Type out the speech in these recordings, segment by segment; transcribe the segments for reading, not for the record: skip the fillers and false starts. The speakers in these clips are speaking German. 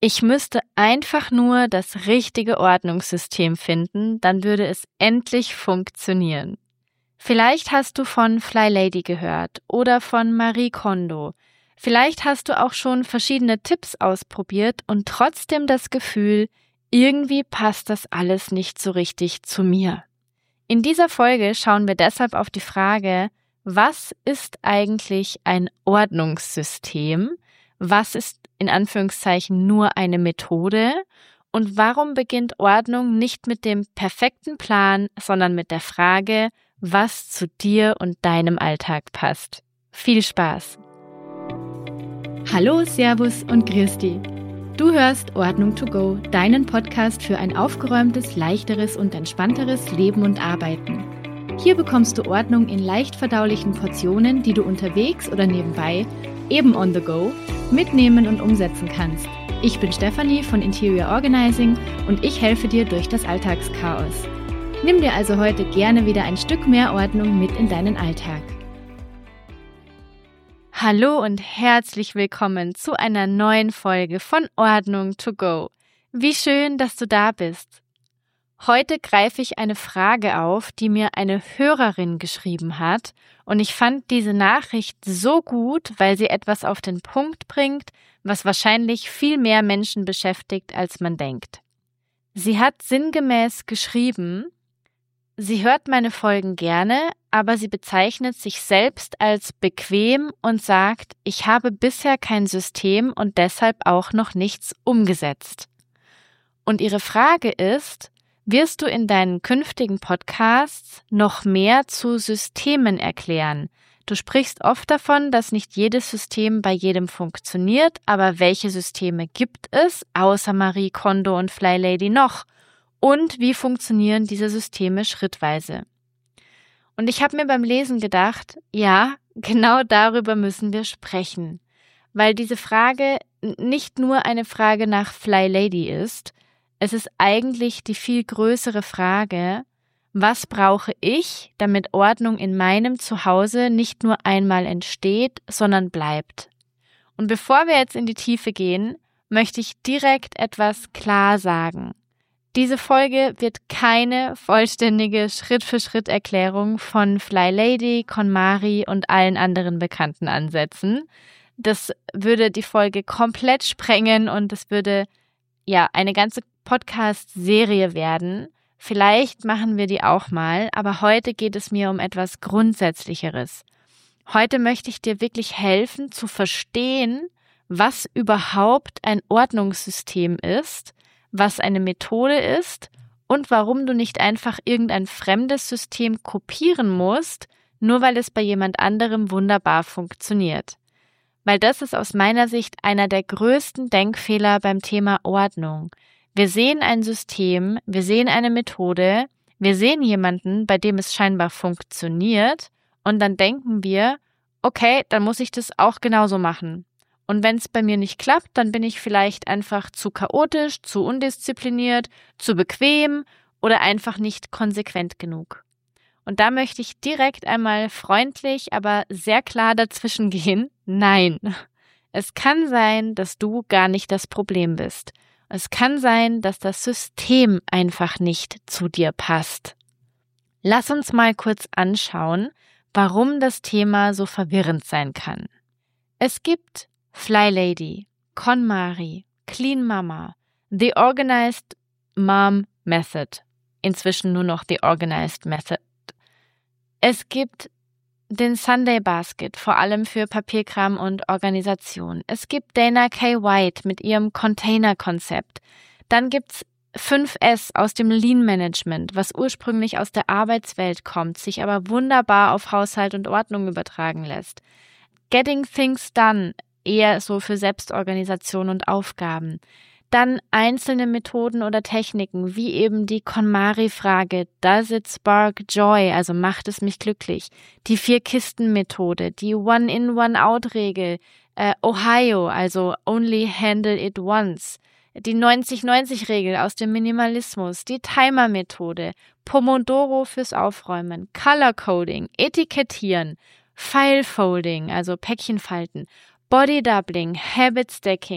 Ich müsste einfach nur das richtige Ordnungssystem finden, dann würde es endlich funktionieren. Vielleicht hast du von Fly Lady gehört oder von Marie Kondo. Vielleicht hast du auch schon verschiedene Tipps ausprobiert und trotzdem das Gefühl, irgendwie passt das alles nicht so richtig zu mir. In dieser Folge schauen wir deshalb auf die Frage, was ist eigentlich ein Ordnungssystem? Was ist in Anführungszeichen nur eine Methode? Und warum beginnt Ordnung nicht mit dem perfekten Plan, sondern mit der Frage, was zu dir und deinem Alltag passt? Viel Spaß! Hallo, Servus und Grüß dich. Du hörst Ordnung to go, deinen Podcast für ein aufgeräumtes, leichteres und entspannteres Leben und Arbeiten. Hier bekommst du Ordnung in leicht verdaulichen Portionen, die du unterwegs oder nebenbei, eben on the go, mitnehmen und umsetzen kannst. Ich bin Stefanie von Interior Organizing und ich helfe dir durch das Alltagschaos. Nimm dir also heute gerne wieder ein Stück mehr Ordnung mit in deinen Alltag. Hallo und herzlich willkommen zu einer neuen Folge von Ordnung to go. Wie schön, dass du da bist. Heute greife ich eine Frage auf, die mir eine Hörerin geschrieben hat, und ich fand diese Nachricht so gut, weil sie etwas auf den Punkt bringt, was wahrscheinlich viel mehr Menschen beschäftigt, als man denkt. Sie hat sinngemäß geschrieben: Sie hört meine Folgen gerne, aber sie bezeichnet sich selbst als bequem und sagt, ich habe bisher kein System und deshalb auch noch nichts umgesetzt. Und ihre Frage ist: Wirst du in deinen künftigen Podcasts noch mehr zu Systemen erklären? Du sprichst oft davon, dass nicht jedes System bei jedem funktioniert, aber welche Systeme gibt es, außer Marie Kondo und Fly Lady noch? Und wie funktionieren diese Systeme schrittweise? Und ich habe mir beim Lesen gedacht, ja, genau darüber müssen wir sprechen, weil diese Frage nicht nur eine Frage nach Fly Lady ist, es ist eigentlich die viel größere Frage, was brauche ich, damit Ordnung in meinem Zuhause nicht nur einmal entsteht, sondern bleibt? Und bevor wir jetzt in die Tiefe gehen, möchte ich direkt etwas klar sagen. Diese Folge wird keine vollständige Schritt-für-Schritt-Erklärung von Fly Lady, KonMari und allen anderen Bekannten ansetzen. Das würde die Folge komplett sprengen und es würde eine ganze Podcast-Serie werden. Vielleicht machen wir die auch mal, aber heute geht es mir um etwas Grundsätzlicheres. Heute möchte ich dir wirklich helfen zu verstehen, was überhaupt ein Ordnungssystem ist, was eine Methode ist und warum du nicht einfach irgendein fremdes System kopieren musst, nur weil es bei jemand anderem wunderbar funktioniert. Weil das ist aus meiner Sicht einer der größten Denkfehler beim Thema Ordnung. Wir sehen ein System, wir sehen eine Methode, wir sehen jemanden, bei dem es scheinbar funktioniert, und dann denken wir, okay, dann muss ich das auch genauso machen. Und wenn es bei mir nicht klappt, dann bin ich vielleicht einfach zu chaotisch, zu undiszipliniert, zu bequem oder einfach nicht konsequent genug. Und da möchte ich direkt einmal freundlich, aber sehr klar dazwischen gehen. Nein, es kann sein, dass du gar nicht das Problem bist. Es kann sein, dass das System einfach nicht zu dir passt. Lass uns mal kurz anschauen, warum das Thema so verwirrend sein kann. Es gibt Fly Lady, KonMari, Clean Mama, The Organized Mom Method, inzwischen nur noch The Organized Method. Es gibt den Sunday Basket, vor allem für Papierkram und Organisation. Es gibt Dana K. White mit ihrem Container-Konzept. Dann gibt's 5S aus dem Lean Management, was ursprünglich aus der Arbeitswelt kommt, sich aber wunderbar auf Haushalt und Ordnung übertragen lässt. Getting Things Done, eher so für Selbstorganisation und Aufgaben. Dann einzelne Methoden oder Techniken, wie eben die KonMari-Frage, does it spark joy, also macht es mich glücklich? Die 4-Kisten-Methode, die One-in, One-out-Regel, Ohio, also only handle it once, die 90-90-Regel aus dem Minimalismus, die Timer-Methode, Pomodoro fürs Aufräumen, Color-Coding, Etikettieren, File-Folding, also Päckchen falten, Body-Doubling, Habit-Stacking,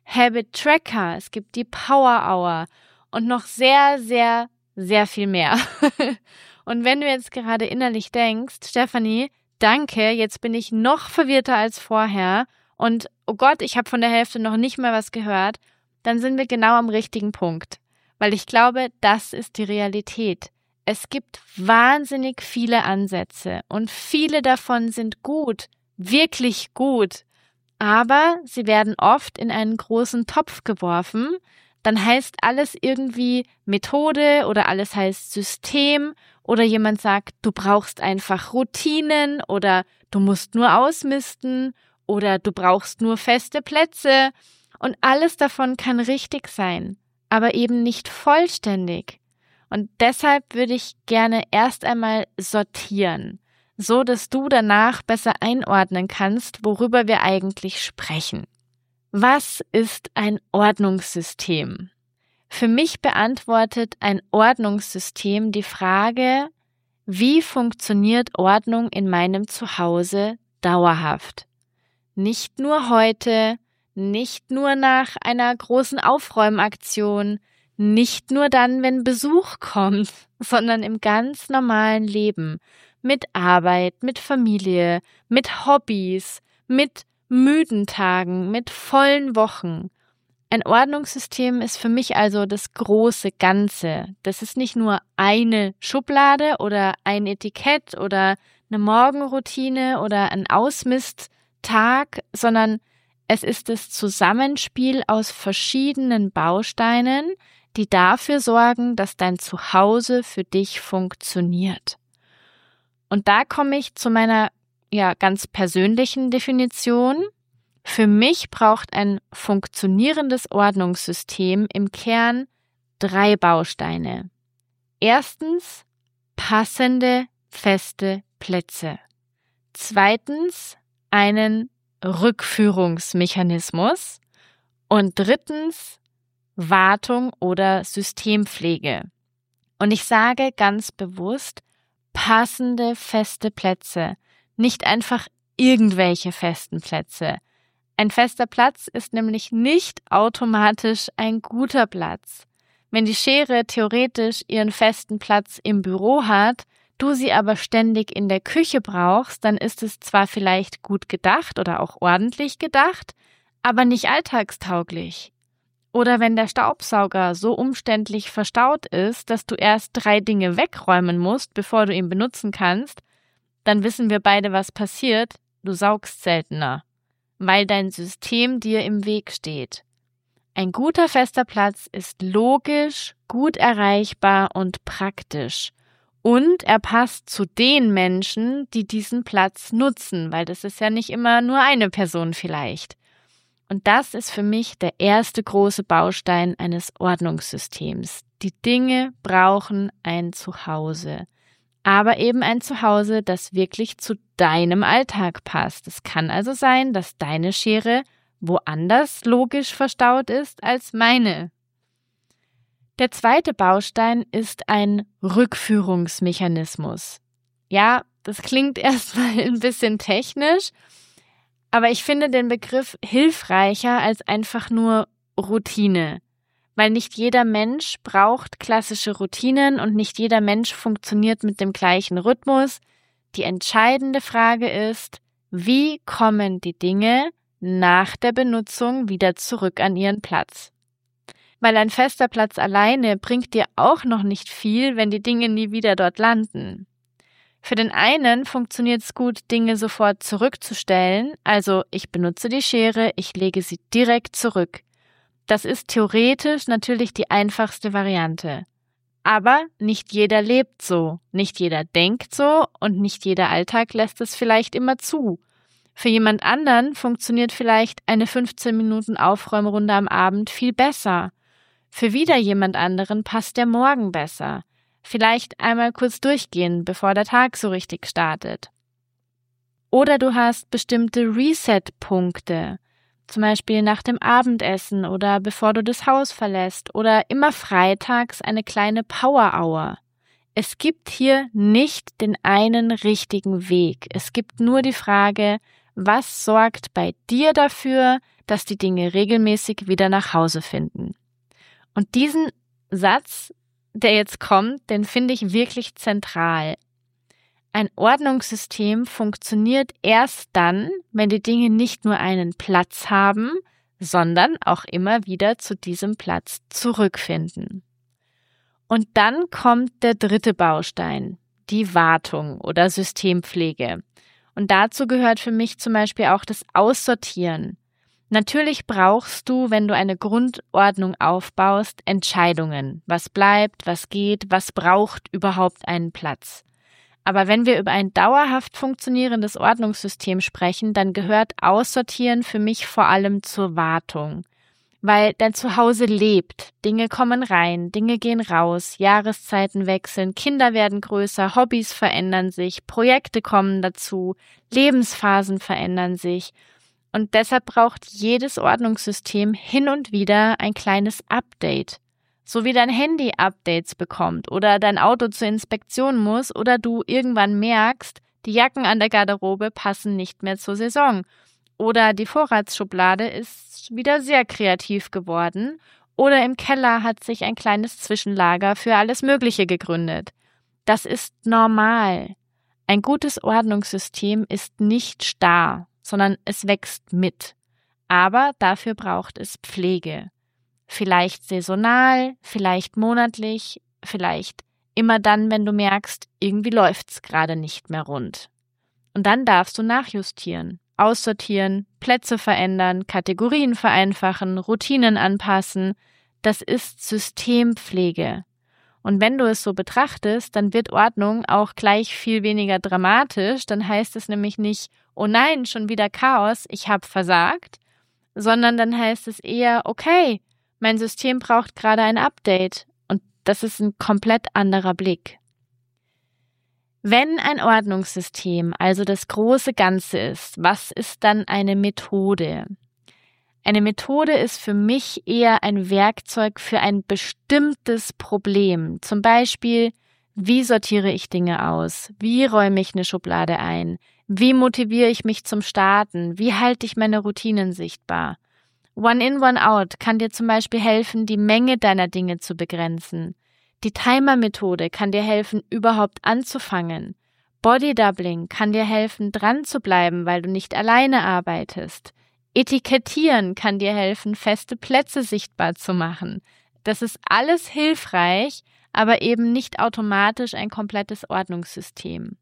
Habit Tracker, es gibt die Power Hour und noch sehr, sehr, sehr viel mehr. Und wenn du jetzt gerade innerlich denkst, Stefanie, danke, jetzt bin ich noch verwirrter als vorher und oh Gott, ich habe von der Hälfte noch nicht mal was gehört, dann sind wir genau am richtigen Punkt. Weil ich glaube, das ist die Realität. Es gibt wahnsinnig viele Ansätze und viele davon sind gut, wirklich gut. Aber sie werden oft in einen großen Topf geworfen. Dann heißt alles irgendwie Methode oder alles heißt System oder jemand sagt, du brauchst einfach Routinen oder du musst nur ausmisten oder du brauchst nur feste Plätze. Und alles davon kann richtig sein, aber eben nicht vollständig. Und deshalb würde ich gerne erst einmal sortieren, so dass du danach besser einordnen kannst, worüber wir eigentlich sprechen. Was ist ein Ordnungssystem? Für mich beantwortet ein Ordnungssystem die Frage, wie funktioniert Ordnung in meinem Zuhause dauerhaft? Nicht nur heute, nicht nur nach einer großen Aufräumaktion, nicht nur dann, wenn Besuch kommt, sondern im ganz normalen Leben, mit Arbeit, mit Familie, mit Hobbys, mit müden Tagen, mit vollen Wochen. Ein Ordnungssystem ist für mich also das große Ganze. Das ist nicht nur eine Schublade oder ein Etikett oder eine Morgenroutine oder ein Ausmisttag, sondern es ist das Zusammenspiel aus verschiedenen Bausteinen, die dafür sorgen, dass dein Zuhause für dich funktioniert. Und da komme ich zu meiner ganz persönlichen Definition. Für mich braucht ein funktionierendes Ordnungssystem im Kern 3 Bausteine. Erstens, passende, feste Plätze. Zweitens, einen Rückführungsmechanismus. Und drittens, Wartung oder Systempflege. Und ich sage ganz bewusst, passende, feste Plätze, nicht einfach irgendwelche festen Plätze. Ein fester Platz ist nämlich nicht automatisch ein guter Platz. Wenn die Schere theoretisch ihren festen Platz im Büro hat, du sie aber ständig in der Küche brauchst, dann ist es zwar vielleicht gut gedacht oder auch ordentlich gedacht, aber nicht alltagstauglich. Oder wenn der Staubsauger so umständlich verstaut ist, dass du erst 3 Dinge wegräumen musst, bevor du ihn benutzen kannst, dann wissen wir beide, was passiert. Du saugst seltener, weil dein System dir im Weg steht. Ein guter fester Platz ist logisch, gut erreichbar und praktisch. Und er passt zu den Menschen, die diesen Platz nutzen, weil das ist ja nicht immer nur eine Person vielleicht. Und das ist für mich der erste große Baustein eines Ordnungssystems. Die Dinge brauchen ein Zuhause. Aber eben ein Zuhause, das wirklich zu deinem Alltag passt. Es kann also sein, dass deine Schere woanders logisch verstaut ist als meine. Der zweite Baustein ist ein Rückführungsmechanismus. Ja, das klingt erstmal ein bisschen technisch, aber ich finde den Begriff hilfreicher als einfach nur Routine. Weil nicht jeder Mensch braucht klassische Routinen und nicht jeder Mensch funktioniert mit dem gleichen Rhythmus. Die entscheidende Frage ist, wie kommen die Dinge nach der Benutzung wieder zurück an ihren Platz? Weil ein fester Platz alleine bringt dir auch noch nicht viel, wenn die Dinge nie wieder dort landen. Für den einen funktioniert es gut, Dinge sofort zurückzustellen, also ich benutze die Schere, ich lege sie direkt zurück. Das ist theoretisch natürlich die einfachste Variante. Aber nicht jeder lebt so, nicht jeder denkt so und nicht jeder Alltag lässt es vielleicht immer zu. Für jemand anderen funktioniert vielleicht eine 15 Minuten Aufräumrunde am Abend viel besser. Für wieder jemand anderen passt der Morgen besser. Vielleicht einmal kurz durchgehen, bevor der Tag so richtig startet. Oder du hast bestimmte Reset-Punkte, zum Beispiel nach dem Abendessen oder bevor du das Haus verlässt oder immer freitags eine kleine Power-Hour. Es gibt hier nicht den einen richtigen Weg. Es gibt nur die Frage, Was sorgt bei dir dafür, dass die Dinge regelmäßig wieder nach Hause finden? Und diesen Satz, der jetzt kommt, den finde ich wirklich zentral. Ein Ordnungssystem funktioniert erst dann, wenn die Dinge nicht nur einen Platz haben, sondern auch immer wieder zu diesem Platz zurückfinden. Und dann kommt der dritte Baustein, die Wartung oder Systempflege. Und dazu gehört für mich zum Beispiel auch das Aussortieren. Natürlich brauchst du, wenn du eine Grundordnung aufbaust, Entscheidungen. Was bleibt, was geht, was braucht überhaupt einen Platz. Aber wenn wir über ein dauerhaft funktionierendes Ordnungssystem sprechen, dann gehört Aussortieren für mich vor allem zur Wartung. Weil dein Zuhause lebt, Dinge kommen rein, Dinge gehen raus, Jahreszeiten wechseln, Kinder werden größer, Hobbys verändern sich, Projekte kommen dazu, Lebensphasen verändern sich. Und deshalb braucht jedes Ordnungssystem hin und wieder ein kleines Update. So wie dein Handy Updates bekommt oder dein Auto zur Inspektion muss oder du irgendwann merkst, die Jacken an der Garderobe passen nicht mehr zur Saison. Oder die Vorratsschublade ist wieder sehr kreativ geworden. Oder im Keller hat sich ein kleines Zwischenlager für alles Mögliche gegründet. Das ist normal. Ein gutes Ordnungssystem ist nicht starr, sondern es wächst mit. Aber dafür braucht es Pflege. Vielleicht saisonal, vielleicht monatlich, vielleicht immer dann, wenn du merkst, irgendwie läuft's gerade nicht mehr rund. Und dann darfst du nachjustieren, aussortieren, Plätze verändern, Kategorien vereinfachen, Routinen anpassen. Das ist Systempflege. Und wenn du es so betrachtest, dann wird Ordnung auch gleich viel weniger dramatisch. Dann heißt es nämlich nicht, oh nein, schon wieder Chaos, ich habe versagt, sondern dann heißt es eher, okay, mein System braucht gerade ein Update. Und das ist ein komplett anderer Blick. Wenn ein Ordnungssystem also das große Ganze ist, was ist dann eine Methode? Eine Methode ist für mich eher ein Werkzeug für ein bestimmtes Problem. Zum Beispiel, wie sortiere ich Dinge aus? Wie räume ich eine Schublade ein? Wie motiviere ich mich zum Starten? Wie halte ich meine Routinen sichtbar? One-in, One-out kann dir zum Beispiel helfen, die Menge deiner Dinge zu begrenzen. Die Timer-Methode kann dir helfen, überhaupt anzufangen. Body-Doubling kann dir helfen, dran zu bleiben, weil du nicht alleine arbeitest. Etikettieren kann dir helfen, feste Plätze sichtbar zu machen. Das ist alles hilfreich, aber eben nicht automatisch ein komplettes Ordnungssystem.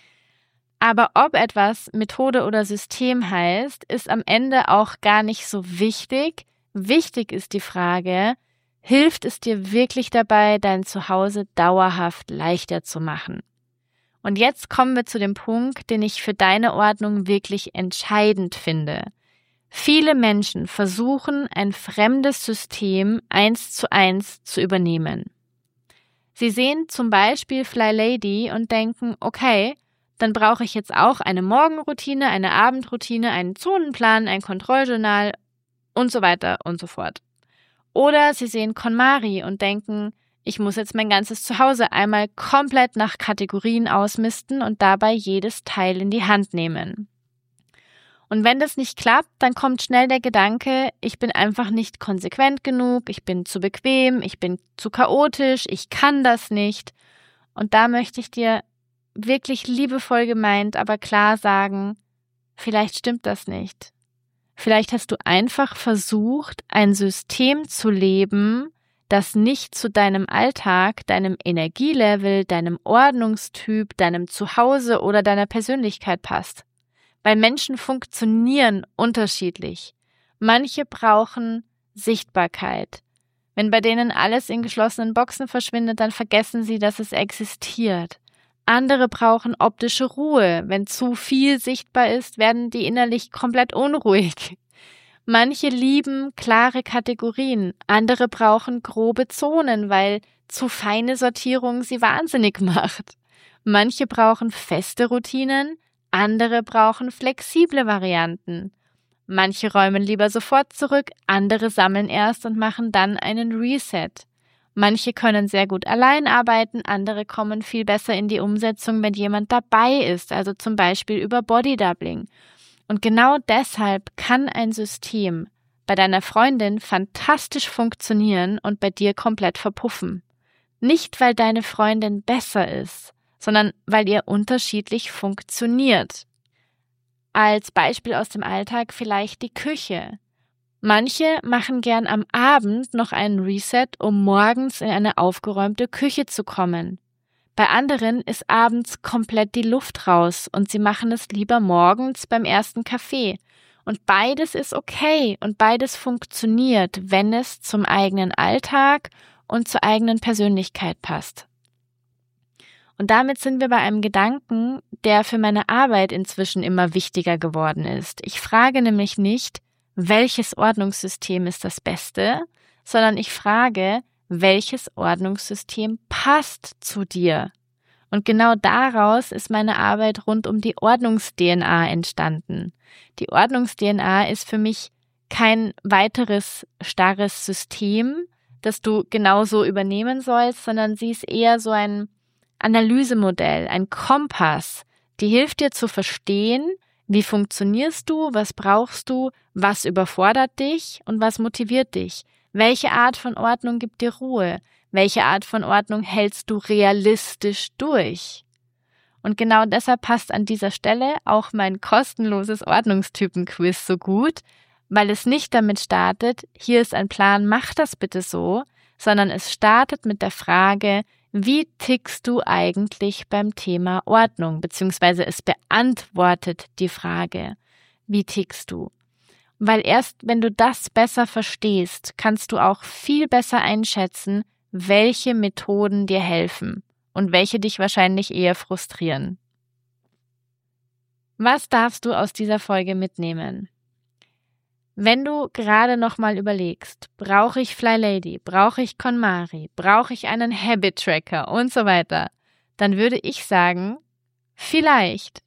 Aber ob etwas Methode oder System heißt, ist am Ende auch gar nicht so wichtig. Wichtig ist die Frage, hilft es dir wirklich dabei, dein Zuhause dauerhaft leichter zu machen? Und jetzt kommen wir zu dem Punkt, den ich für deine Ordnung wirklich entscheidend finde. Viele Menschen versuchen, ein fremdes System 1:1 zu übernehmen. Sie sehen zum Beispiel Fly Lady und denken, okay, dann brauche ich jetzt auch eine Morgenroutine, eine Abendroutine, einen Zonenplan, ein Kontrolljournal und so weiter und so fort. Oder sie sehen KonMari und denken, ich muss jetzt mein ganzes Zuhause einmal komplett nach Kategorien ausmisten und dabei jedes Teil in die Hand nehmen. Und wenn das nicht klappt, dann kommt schnell der Gedanke, ich bin einfach nicht konsequent genug, ich bin zu bequem, ich bin zu chaotisch, ich kann das nicht. Und da möchte ich dir wirklich liebevoll gemeint, aber klar sagen, vielleicht stimmt das nicht. Vielleicht hast du einfach versucht, ein System zu leben, das nicht zu deinem Alltag, deinem Energielevel, deinem Ordnungstyp, deinem Zuhause oder deiner Persönlichkeit passt. Weil Menschen funktionieren unterschiedlich. Manche brauchen Sichtbarkeit. Wenn bei denen alles in geschlossenen Boxen verschwindet, dann vergessen sie, dass es existiert. Andere brauchen optische Ruhe. Wenn zu viel sichtbar ist, werden die innerlich komplett unruhig. Manche lieben klare Kategorien. Andere brauchen grobe Zonen, weil zu feine Sortierung sie wahnsinnig macht. Manche brauchen feste Routinen. Andere brauchen flexible Varianten. Manche räumen lieber sofort zurück, andere sammeln erst und machen dann einen Reset. Manche können sehr gut allein arbeiten, andere kommen viel besser in die Umsetzung, wenn jemand dabei ist, also zum Beispiel über Body-Doubling. Und genau deshalb kann ein System bei deiner Freundin fantastisch funktionieren und bei dir komplett verpuffen. Nicht, weil deine Freundin besser ist, sondern weil ihr unterschiedlich funktioniert. Als Beispiel aus dem Alltag vielleicht die Küche. Manche machen gern am Abend noch einen Reset, um morgens in eine aufgeräumte Küche zu kommen. Bei anderen ist abends komplett die Luft raus und sie machen es lieber morgens beim ersten Kaffee. Und beides ist okay und beides funktioniert, wenn es zum eigenen Alltag und zur eigenen Persönlichkeit passt. Und damit sind wir bei einem Gedanken, der für meine Arbeit inzwischen immer wichtiger geworden ist. Ich frage nämlich nicht, welches Ordnungssystem ist das Beste, sondern ich frage, welches Ordnungssystem passt zu dir? Und genau daraus ist meine Arbeit rund um die Ordnungs-DNA entstanden. Die Ordnungs-DNA ist für mich kein weiteres starres System, das du genauso übernehmen sollst, sondern sie ist eher so ein Analysemodell, ein Kompass, die hilft dir zu verstehen, wie funktionierst du, was brauchst du, was überfordert dich und was motiviert dich. Welche Art von Ordnung gibt dir Ruhe? Welche Art von Ordnung hältst du realistisch durch? Und genau deshalb passt an dieser Stelle auch mein kostenloses Ordnungstypen-Quiz so gut, weil es nicht damit startet, hier ist ein Plan, mach das bitte so, sondern es startet mit der Frage, wie tickst du eigentlich beim Thema Ordnung? Beziehungsweise es beantwortet die Frage, wie tickst du? Weil erst wenn du das besser verstehst, kannst du auch viel besser einschätzen, welche Methoden dir helfen und welche dich wahrscheinlich eher frustrieren. Was darfst du aus dieser Folge mitnehmen? Wenn du gerade nochmal überlegst, brauche ich FlyLady, brauche ich KonMari, brauche ich einen Habit-Tracker und so weiter, dann würde ich sagen, vielleicht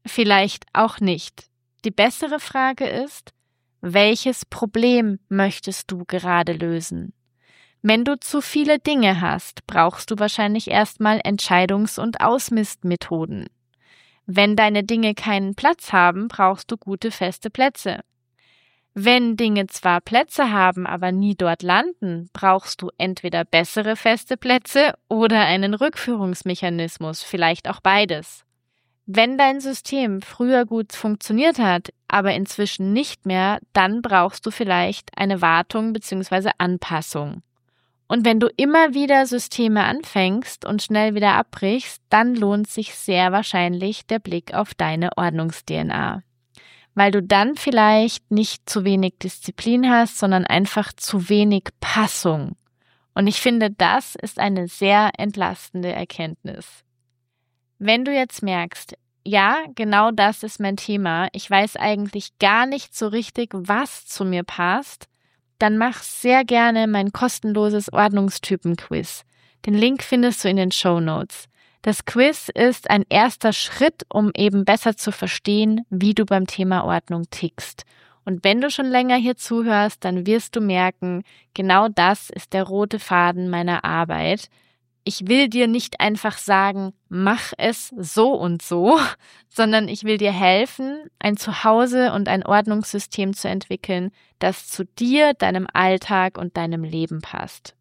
auch nicht. Die bessere Frage ist, welches Problem möchtest du gerade lösen? Wenn du zu viele Dinge hast, brauchst du wahrscheinlich erstmal Entscheidungs- und Ausmistmethoden. Wenn deine Dinge keinen Platz haben, brauchst du gute feste Plätze. Wenn Dinge zwar Plätze haben, aber nie dort landen, brauchst du entweder bessere feste Plätze oder einen Rückführungsmechanismus, vielleicht auch beides. Wenn dein System früher gut funktioniert hat, aber inzwischen nicht mehr, dann brauchst du vielleicht eine Wartung bzw. Anpassung. Und wenn du immer wieder Systeme anfängst und schnell wieder abbrichst, dann lohnt sich sehr wahrscheinlich der Blick auf deine Ordnungs-DNA. Weil du dann vielleicht nicht zu wenig Disziplin hast, sondern einfach zu wenig Passung. Und ich finde, das ist eine sehr entlastende Erkenntnis. Wenn du jetzt merkst, ja, genau das ist mein Thema, ich weiß eigentlich gar nicht so richtig, was zu mir passt, dann mach sehr gerne mein kostenloses Ordnungstypen-Quiz. Den Link findest du in den Shownotes. Das Quiz ist ein erster Schritt, um eben besser zu verstehen, wie du beim Thema Ordnung tickst. Und wenn du schon länger hier zuhörst, dann wirst du merken, genau das ist der rote Faden meiner Arbeit. Ich will dir nicht einfach sagen, mach es so und so, sondern ich will dir helfen, ein Zuhause und ein Ordnungssystem zu entwickeln, das zu dir, deinem Alltag und deinem Leben passt.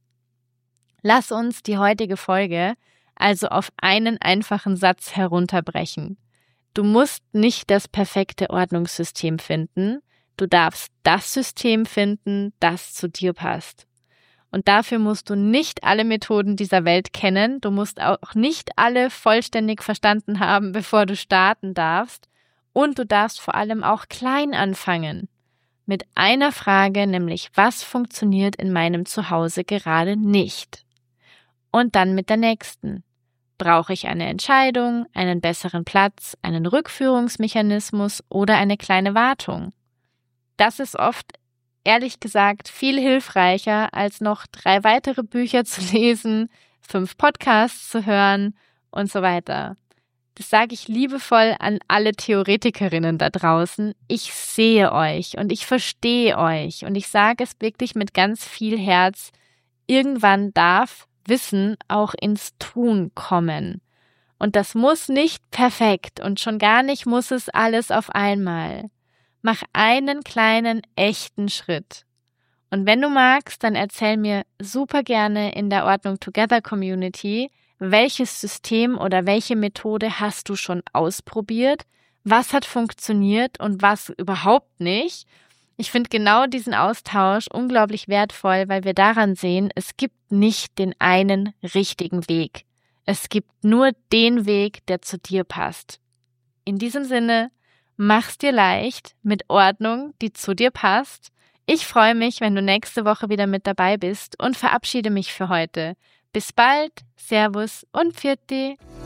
Lass uns die heutige Folge also auf einen einfachen Satz herunterbrechen. Du musst nicht das perfekte Ordnungssystem finden, du darfst das System finden, das zu dir passt. Und dafür musst du nicht alle Methoden dieser Welt kennen, du musst auch nicht alle vollständig verstanden haben, bevor du starten darfst. Und du darfst vor allem auch klein anfangen. Mit einer Frage, nämlich was funktioniert in meinem Zuhause gerade nicht? Und dann mit der nächsten. Brauche ich eine Entscheidung, einen besseren Platz, einen Rückführungsmechanismus oder eine kleine Wartung? Das ist oft, ehrlich gesagt, viel hilfreicher, als noch 3 weitere Bücher zu lesen, 5 Podcasts zu hören und so weiter. Das sage ich liebevoll an alle Theoretikerinnen da draußen. Ich sehe euch und ich verstehe euch und ich sage es wirklich mit ganz viel Herz. Irgendwann darf Wissen auch ins Tun kommen. Und das muss nicht perfekt und schon gar nicht muss es alles auf einmal. Mach einen kleinen, echten Schritt. Und wenn du magst, dann erzähl mir super gerne in der Ordnung Together Community, welches System oder welche Methode hast du schon ausprobiert, was hat funktioniert und was überhaupt nicht. Ich finde genau diesen Austausch unglaublich wertvoll, weil wir daran sehen, es gibt nicht den einen richtigen Weg. Es gibt nur den Weg, der zu dir passt. In diesem Sinne, mach's dir leicht mit Ordnung, die zu dir passt. Ich freue mich, wenn du nächste Woche wieder mit dabei bist und verabschiede mich für heute. Bis bald, Servus und Pfiat.